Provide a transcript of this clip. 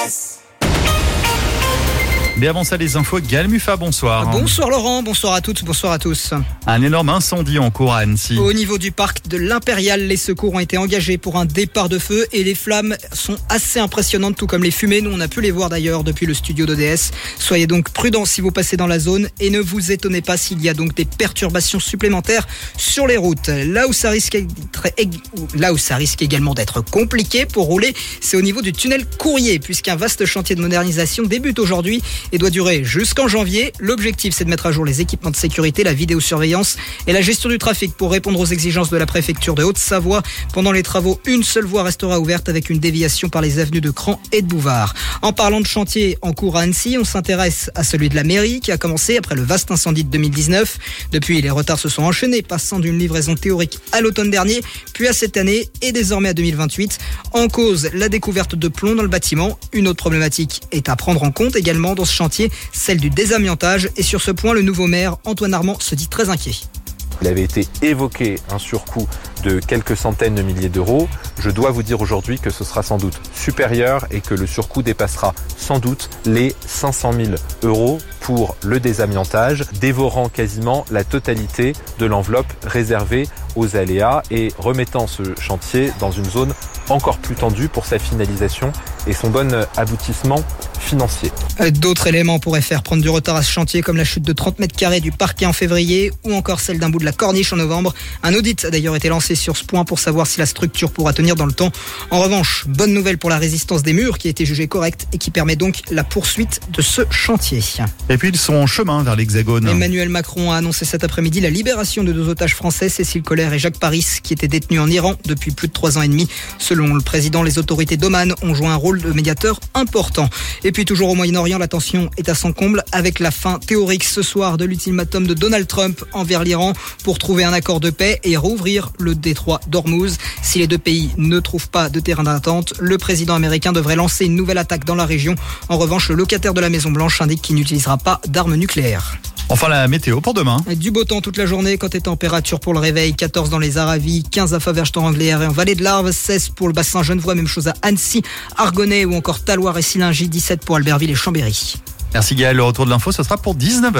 ODS. Mais avant ça, les infos, Gaël Muffat, bonsoir. Bonsoir Laurent, bonsoir à toutes, bonsoir à tous. Un énorme incendie en cours à Annecy. Au niveau du parc de l'Impérial, les secours ont été engagés pour un départ de feu et les flammes sont assez impressionnantes, tout comme les fumées. Nous, on a pu les voir d'ailleurs depuis le studio d'ODS. Soyez donc prudents si vous passez dans la zone et ne vous étonnez pas s'il y a donc des perturbations supplémentaires sur les routes. Là où ça risque également d'être compliqué pour rouler, c'est au niveau du tunnel Courrier, puisqu'un vaste chantier de modernisation débute aujourd'hui et doit durer jusqu'en janvier. L'objectif, c'est de mettre à jour les équipements de sécurité, la vidéosurveillance et la gestion du trafic pour répondre aux exigences de la préfecture de Haute-Savoie. Pendant les travaux, une seule voie restera ouverte avec une déviation par les avenues de Cran et de Bouvard. En parlant de chantier en cours à Annecy, on s'intéresse à celui de la mairie qui a commencé après le vaste incendie de 2019. Depuis, les retards se sont enchaînés, passant d'une livraison théorique à l'automne dernier, puis à cette année et désormais à 2028. En cause, la découverte de plomb dans le bâtiment. Une autre problématique est à prendre en compte également dans ce chantier, celle du désamiantage. Et sur ce point, le nouveau maire, Antoine Armand, se dit très inquiet. Il avait été évoqué un surcoût de quelques centaines de milliers d'euros. Je dois vous dire aujourd'hui que ce sera sans doute supérieur et que le surcoût dépassera sans doute les 500 000 euros pour le désamiantage, dévorant quasiment la totalité de l'enveloppe réservée aux aléas et remettant ce chantier dans une zone encore plus tendue pour sa finalisation et son bon aboutissement financier. D'autres éléments pourraient faire prendre du retard à ce chantier, comme la chute de 30 mètres carrés du parquet en février ou encore celle d'un bout de la corniche en novembre. Un audit a d'ailleurs été lancé sur ce point pour savoir si la structure pourra tenir dans le temps. En revanche, bonne nouvelle pour la résistance des murs qui a été jugée correcte et qui permet donc la poursuite de ce chantier. Et puis ils sont en chemin vers l'Hexagone. Emmanuel Macron a annoncé cet après-midi la libération de 2 otages français, Cécile Collère et Jacques Paris, qui étaient détenus en Iran depuis plus de 3 ans et demi. Selon le président, les autorités d'Oman ont joué un rôle de médiateur important. Et puis toujours au Moyen-Orient, la tension est à son comble avec la fin théorique ce soir de l'ultimatum de Donald Trump envers l'Iran pour trouver un accord de paix et rouvrir le détroit d'Ormuz. Si les deux pays ne trouvent pas de terrain d'entente, le président américain devrait lancer une nouvelle attaque dans la région. En revanche, le locataire de la Maison-Blanche indique qu'il n'utilisera pas d'armes nucléaires. Enfin, la météo pour demain. Du beau temps toute la journée, côté température pour le réveil, 14 dans les Aravis, 15 à Faverges-Torrenglières et en Vallée de l'Arve, 16 pour le bassin genevois, même chose à Annecy, Argonay ou encore Talloires et Sillingy, 17 pour Albertville et Chambéry. Merci Gaël, le retour de l'info, ce sera pour 19h.